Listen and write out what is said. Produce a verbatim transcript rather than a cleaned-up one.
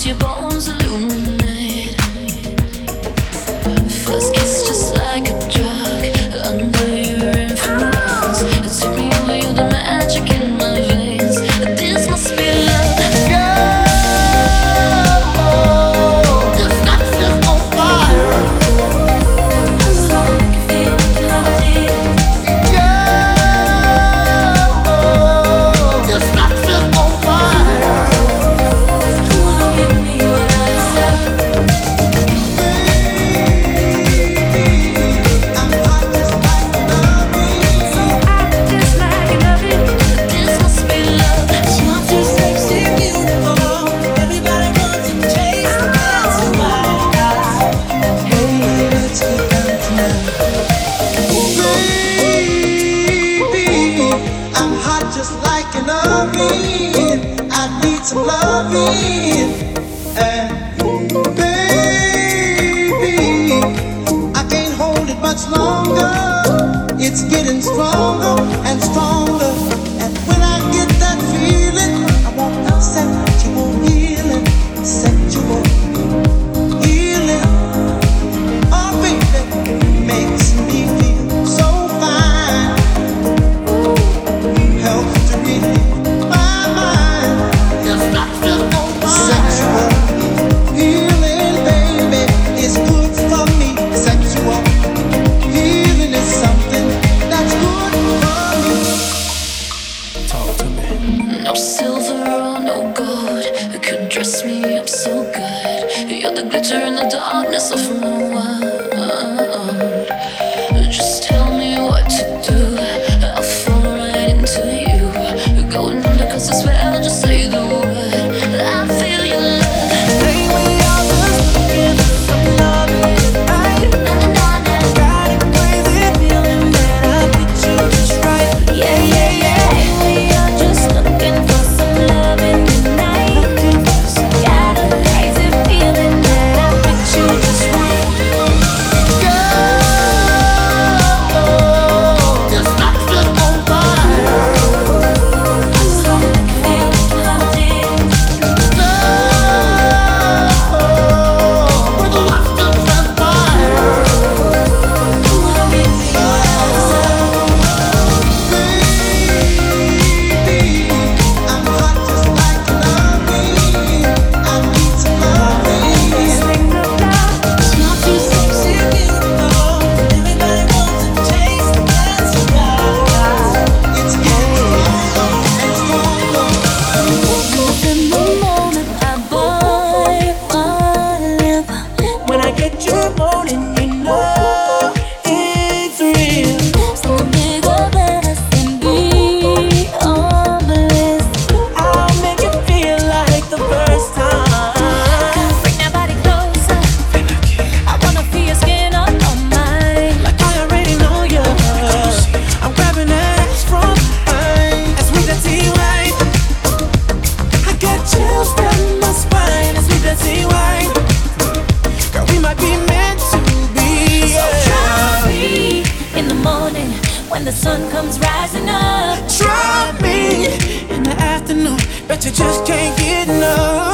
your bones illuminate. First kiss just like a drug, under your influence. It took me away, you're the magic in my veins. This must be love. I need some loving, and baby, I can't hold it much longer. It's getting stronger and stronger, and when I get that feeling, I want sexual healing, sexual healing. Oh baby, makes me feel so fine. Helps to relieve no silver or no gold could dress me up so good. You're the glitter in the darkness of my world. Just tell me what to do, I'll fall right into you. Go under, cause I swear I'll just say the word. I feel your love. Hey, we all just looking for some love tonight. Got a crazy feeling that I fit you just right. Yeah, yeah, yeah. When the sun comes rising up, try me in the afternoon, but you just can't get enough.